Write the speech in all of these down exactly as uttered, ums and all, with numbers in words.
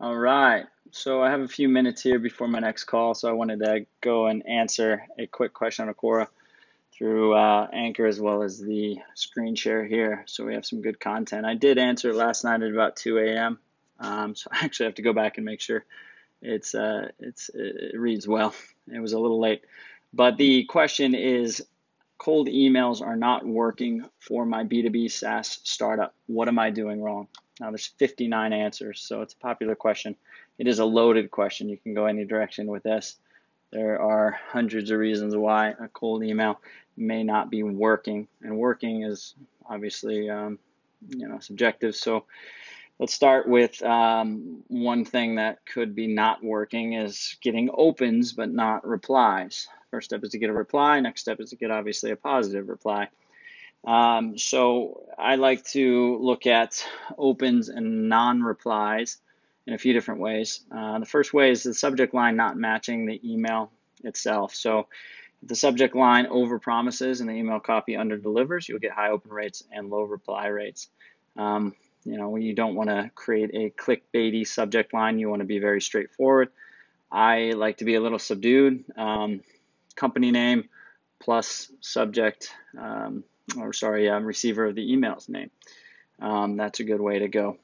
All right. So I have a few minutes here before my next call, so I wanted to go and answer a quick question on Quora through uh, Anchor as well as the screen share here. So we have some good content. I did answer it last night at about two A M Um, so I actually have to go back and make sure it's uh, it's it reads well. It was a little late, but the question is: cold emails are not working for my B two B SaaS startup. What am I doing wrong? Now there's fifty-nine answers, so it's a popular question. It is a loaded question. You can go any direction with this. There are hundreds of reasons why a cold email may not be working, and working is obviously um, you know subjective. So let's start with um, one thing that could be not working is getting opens but not replies. First step is to get a reply. Next step is to get obviously a positive reply. Um, so I like to look at opens and non-replies in a few different ways. Uh, the first way is the subject line not matching the email itself. So if the subject line overpromises and the email copy underdelivers, you'll get high open rates and low reply rates. Um, you know, you don't want to create a clickbaity subject line. You want to be very straightforward. I like to be a little subdued. Um, company name plus subject, um, or sorry, um, receiver of the email's name. Um, that's a good way to go.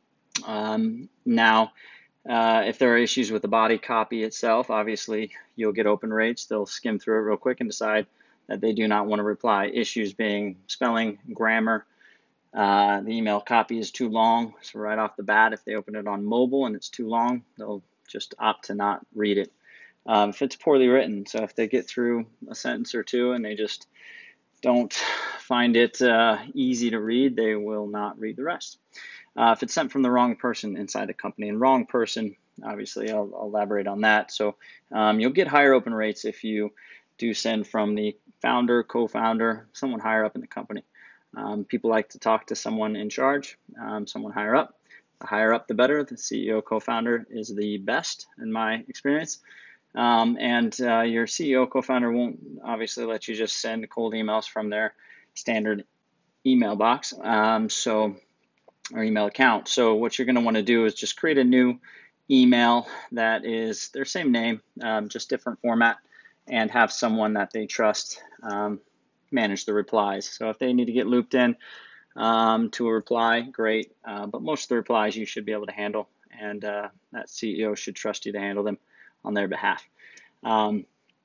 Um, now, uh, if there are issues with the body copy itself, obviously you'll get open rates. They'll skim through it real quick and decide that they do not want to reply. Issues being spelling, grammar, uh, the email copy is too long. So right off the bat, if they open it on mobile and it's too long, they'll just opt to not read it. Um, if it's poorly written, so if they get through a sentence or two and they just don't find it uh, easy to read, they will not read the rest. Uh, if it's sent from the wrong person inside the company, and wrong person, obviously I'll, I'll elaborate on that. So um, you'll get higher open rates if you do send from the founder, co-founder, someone higher up in the company. Um, people like to talk to someone in charge, um, someone higher up. The higher up, the better. The C E O, co-founder is the best in my experience. Um, and uh, your C E O, co-founder won't obviously let you just send cold emails from their standard email box, um, so or email account. So what you're going to want to do is just create a new email that is their same name, um, just different format, and have someone that they trust um, manage the replies. So if they need to get looped in um, to a reply, great. Uh, but most of the replies you should be able to handle, and uh, that C E O should trust you to handle them on their behalf. Um,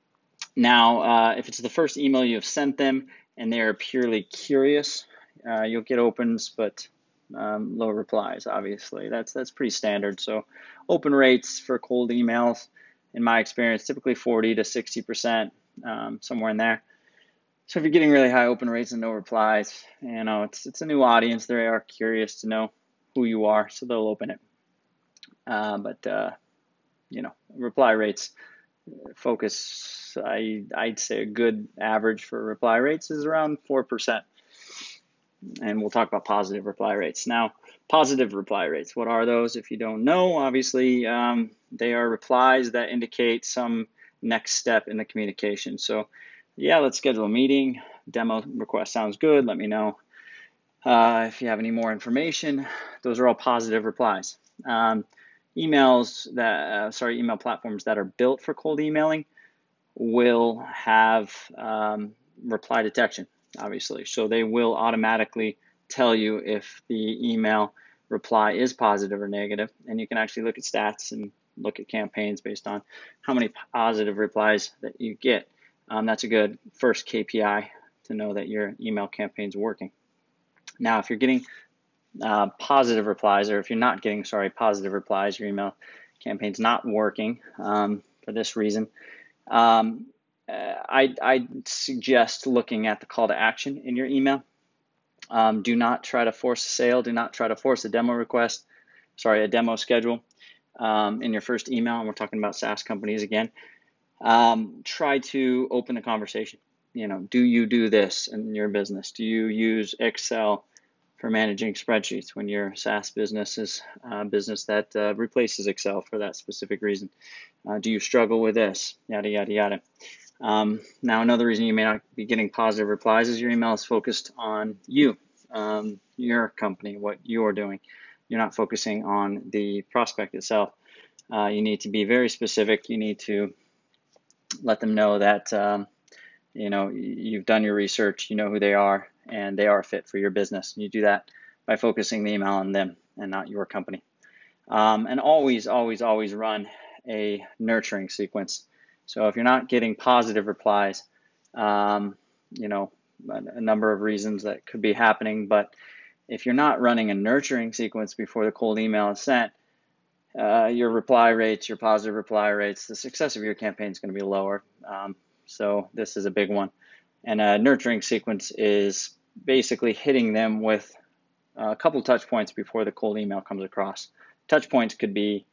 now, uh, if it's the first email you have sent them and they are purely curious, uh, you'll get opens, but um, low replies, obviously. That's that's pretty standard. So open rates for cold emails, in my experience, typically forty to sixty percent, um, somewhere in there. So if you're getting really high open rates and no replies, you know, it's, it's a new audience. They are curious to know who you are, so they'll open it. Uh, but, uh, you know, reply rates focus, I, I'd say a good average for reply rates is around four percent. And we'll talk about positive reply rates. Now, positive reply rates, what are those? If you don't know, obviously, um, they are replies that indicate some next step in the communication. So, yeah, let's schedule a meeting. Demo request sounds good. Let me know uh, if you have any more information. Those are all positive replies. Um, emails that, uh, sorry, email platforms that are built for cold emailing will have um, reply detection, obviously. So they will automatically tell you if the email reply is positive or negative. And you can actually look at stats and look at campaigns based on how many positive replies that you get. Um, that's a good first K P I to know that your email campaign's working. Now, if you're getting uh, positive replies, or if you're not getting, sorry, positive replies, your email campaign's not working um, for this reason, um, uh, I, I suggest looking at the call to action in your email. Um, do not try to force a sale. Do not try to force a demo request, sorry, a demo schedule um, in your first email. And we're talking about SaaS companies again. Um, try to open the conversation. You know, do you do this in your business? Do you use Excel for managing spreadsheets when your SaaS business is a business that uh, replaces Excel for that specific reason? Uh, do you struggle with this? Yada, yada, yada. Um, now, another reason you may not be getting positive replies is your email is focused on you, um, your company, what you're doing. you're not focusing on the prospect itself. Uh, you need to be very specific. You need to let them know that um, you know you've done your research, you know who they are, and they are a fit for your business. You do that by focusing the email on them and not your company. Um, and always, always, always run a nurturing sequence. So if you're not getting positive replies, um, you know, a, a number of reasons that could be happening, but if you're not running a nurturing sequence before the cold email is sent, uh, your reply rates, your positive reply rates, the success of your campaign is going to be lower. Um, so this is a big one. And a nurturing sequence is basically hitting them with a couple touch points before the cold email comes across. Touch points could be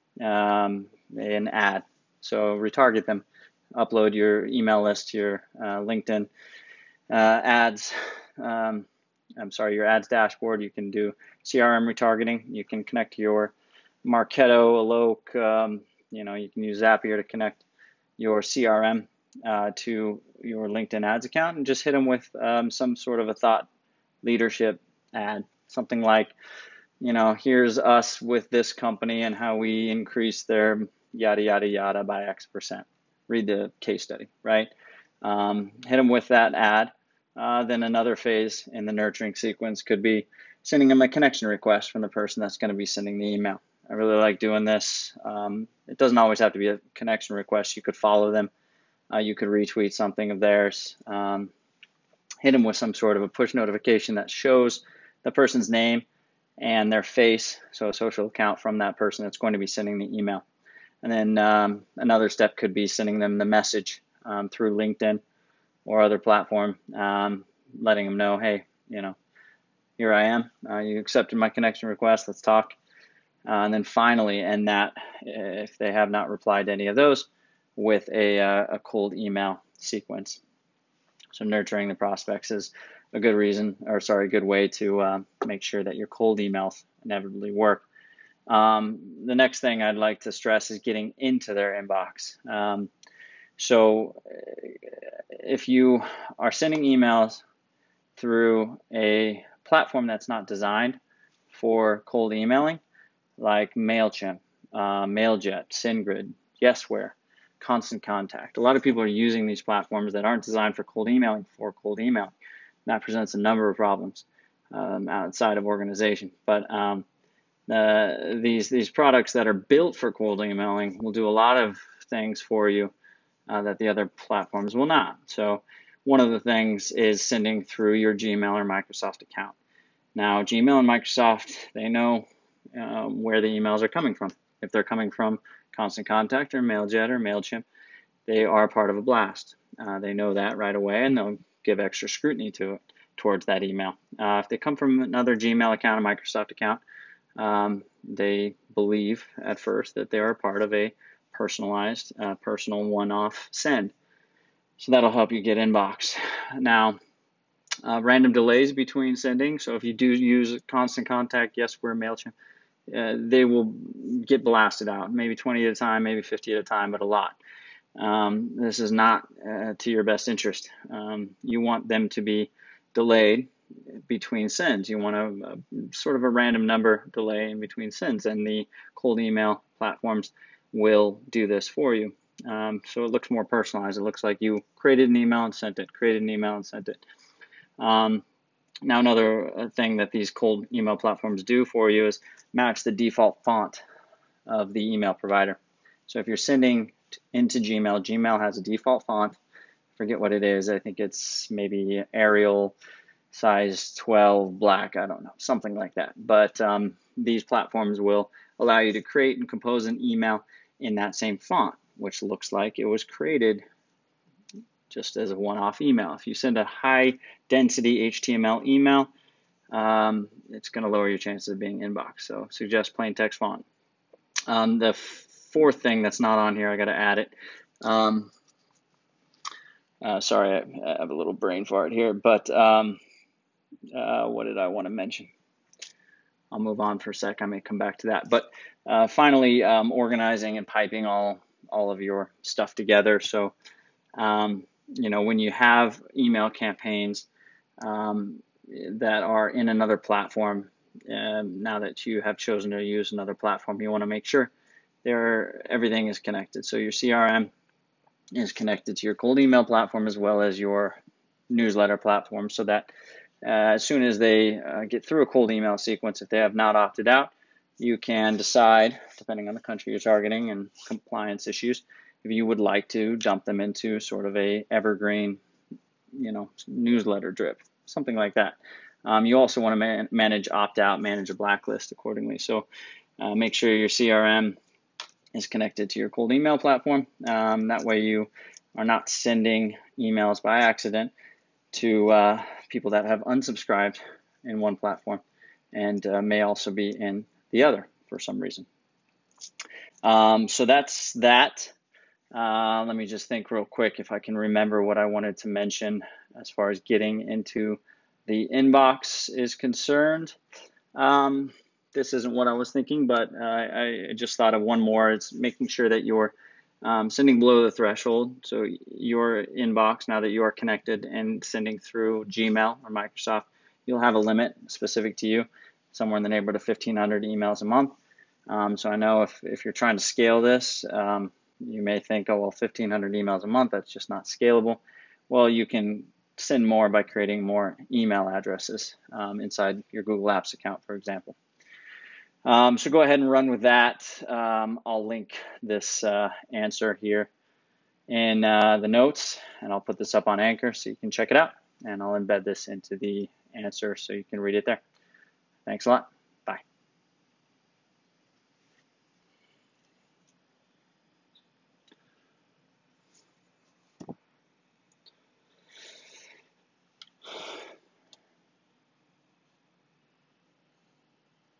um, an ad. So retarget them, upload your email list to your uh, LinkedIn uh, ads. Um, I'm sorry, your ads dashboard. You can do C R M retargeting. You can connect to your Marketo, Eloque. Um, you know, you can use Zapier to connect your C R M uh, to your LinkedIn ads account and just hit them with um, some sort of a thought leadership ad. Something like, you know, here's us with this company and how we increase their yada, yada, yada by X percent. Read the case study, right? Um, hit them with that ad. Uh, then another phase in the nurturing sequence could be sending them a connection request from the person that's going to be sending the email. I really like doing this. Um, it doesn't always have to be a connection request. You could follow them. Uh, you could retweet something of theirs. Um, hit them with some sort of a push notification that shows the person's name and their face, so a social account from that person that's going to be sending the email. And then um, another step could be sending them the message um, through LinkedIn or other platform, um, letting them know, hey, you know, here I am. Uh, you accepted my connection request. Let's talk. Uh, and then finally, end that, if they have not replied to any of those, with a, uh, a cold email sequence. So nurturing the prospects is a good reason, or sorry, a good way to uh, make sure that your cold emails inevitably work. Um, the next thing I'd like to stress is getting into their inbox. Um, so if you are sending emails through a platform that's not designed for cold emailing, like MailChimp, uh, MailJet, SendGrid, Yesware, Constant Contact. A lot of people are using these platforms that aren't designed for cold emailing for cold email. That presents a number of problems um, outside of organization. But um, uh, these these products that are built for cold emailing will do a lot of things for you uh, that the other platforms will not. So one of the things is sending through your Gmail or Microsoft account. Now, Gmail and Microsoft, they know um, where the emails are coming from. If they're coming from Constant Contact or MailJet or MailChimp, they are part of a blast. Uh, they know that right away, and they'll give extra scrutiny to it towards that email. Uh, if they come from another Gmail account, a Microsoft account, um, they believe at first that they are part of a personalized, uh, personal one-off send. So that'll help you get inbox. Now, uh, random delays between sending. So if you do use Constant Contact, Yesware, MailChimp, uh, they will get blasted out, maybe twenty at a time, maybe fifty at a time, but a lot. Um, this is not uh, to your best interest. Um, you want them to be delayed between sends. You want a, a sort of a random number delay in between sends, and the cold email platforms will do this for you. Um, so it looks more personalized. It looks like you created an email and sent it, created an email and sent it. Um, now, another thing that these cold email platforms do for you is match the default font of the email provider. So if you're sending into Gmail, Gmail has a default font. I forget what it is. I think it's maybe Arial, size twelve, black. I don't know, something like that. But um, these platforms will allow you to create and compose an email in that same font, which looks like it was created just as a one-off email. If you send a high-density H T M L email, um, it's going to lower your chances of being inbox. So suggest plain text font. Um, the fourth thing that's not on here, I got to add it. Um, uh, sorry, I, I have a little brain fart here, but um, uh, what did I want to mention? I'll move on for a sec. I may come back to that. But uh, finally, um, organizing and piping all all of your stuff together. So, um, you know, when you have email campaigns um, that are in another platform, um, now that you have chosen to use another platform, you want to make sure there everything is connected. So your C R M is connected to your cold email platform as well as your newsletter platform, so that uh, as soon as they uh, get through a cold email sequence, if they have not opted out, you can decide, depending on the country you're targeting and compliance issues, if you would like to jump them into sort of a evergreen, you know, newsletter drip, something like that. Um, you also want to man manage opt-out, manage a blacklist accordingly. So uh, make sure your C R M is connected to your cold email platform. Um, that way you are not sending emails by accident to uh, people that have unsubscribed in one platform and uh, may also be in the other for some reason. Um, so that's that. Uh, let me just think real quick if I can remember what I wanted to mention as far as getting into the inbox is concerned. Um, this isn't what I was thinking, but uh, I just thought of one more. It's making sure that you're um, sending below the threshold. So your inbox, now that you are connected and sending through Gmail or Microsoft, you'll have a limit specific to you, somewhere in the neighborhood of fifteen hundred emails a month. Um, so I know if, if you're trying to scale this, um, you may think, oh, well, fifteen hundred emails a month, that's just not scalable. Well, you can send more by creating more email addresses um, inside your Google Apps account, for example. Um, so go ahead and run with that. Um, I'll link this uh, answer here in uh, the notes, and I'll put this up on Anchor so you can check it out, and I'll embed this into the answer so you can read it there. Thanks a lot.